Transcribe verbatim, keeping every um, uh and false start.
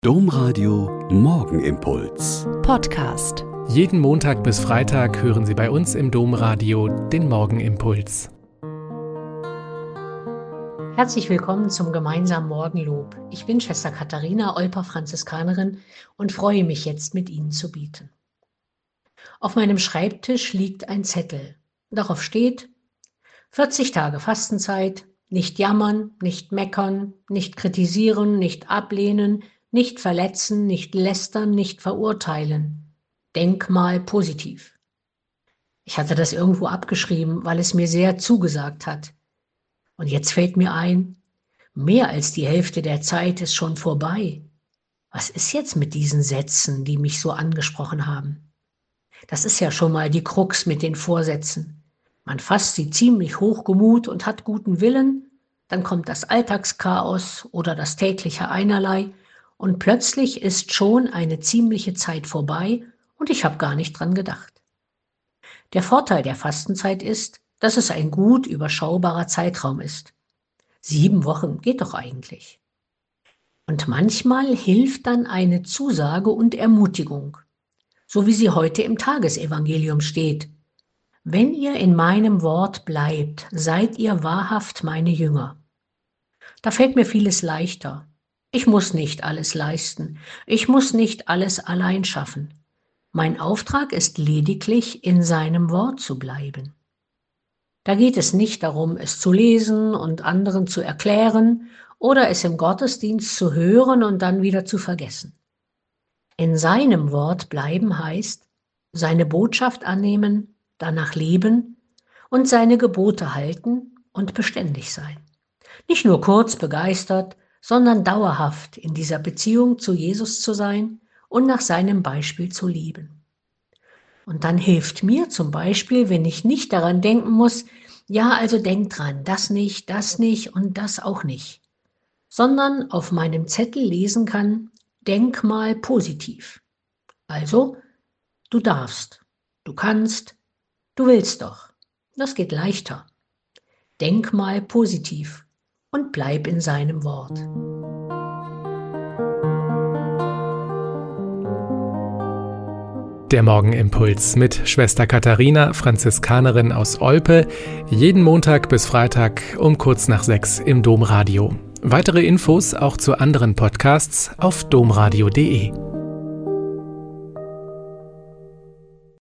Domradio Morgenimpuls. Podcast. Jeden Montag bis Freitag hören Sie bei uns im Domradio den Morgenimpuls. Herzlich willkommen zum gemeinsamen Morgenlob. Ich bin Schwester Katharina, Olper Franziskanerin, und freue mich jetzt mit Ihnen zu beten. Auf meinem Schreibtisch liegt ein Zettel. Darauf steht: vierzig Tage Fastenzeit, nicht jammern, nicht meckern, nicht kritisieren, nicht ablehnen, nicht verletzen, nicht lästern, nicht verurteilen. Denk mal positiv. Ich hatte das irgendwo abgeschrieben, weil es mir sehr zugesagt hat. Und jetzt fällt mir ein, mehr als die Hälfte der Zeit ist schon vorbei. Was ist jetzt mit diesen Sätzen, die mich so angesprochen haben? Das ist ja schon mal die Krux mit den Vorsätzen. Man fasst sie ziemlich hochgemut und hat guten Willen, dann kommt das Alltagschaos oder das tägliche Einerlei und plötzlich ist schon eine ziemliche Zeit vorbei und ich habe gar nicht dran gedacht. Der Vorteil der Fastenzeit ist, dass es ein gut überschaubarer Zeitraum ist. Sieben Wochen geht doch eigentlich. Und manchmal hilft dann eine Zusage und Ermutigung, so wie sie heute im Tagesevangelium steht. Wenn ihr in meinem Wort bleibt, seid ihr wahrhaft meine Jünger. Da fällt mir vieles leichter. Ich muss nicht alles leisten. Ich muss nicht alles allein schaffen. Mein Auftrag ist lediglich, in seinem Wort zu bleiben. Da geht es nicht darum, es zu lesen und anderen zu erklären oder es im Gottesdienst zu hören und dann wieder zu vergessen. In seinem Wort bleiben heißt, seine Botschaft annehmen, danach leben und seine Gebote halten und beständig sein. Nicht nur kurz begeistert, sondern dauerhaft in dieser Beziehung zu Jesus zu sein und nach seinem Beispiel zu lieben. Und dann hilft mir zum Beispiel, wenn ich nicht daran denken muss, ja, also denk dran, das nicht, das nicht und das auch nicht, sondern auf meinem Zettel lesen kann, denk mal positiv. Also, du darfst, du kannst, du willst doch. Das geht leichter. Denk mal positiv und bleib in seinem Wort. Der Morgenimpuls mit Schwester Katharina, Franziskanerin aus Olpe, jeden Montag bis Freitag um kurz nach sechs im Domradio. Weitere Infos auch zu anderen Podcasts auf domradio punkt de.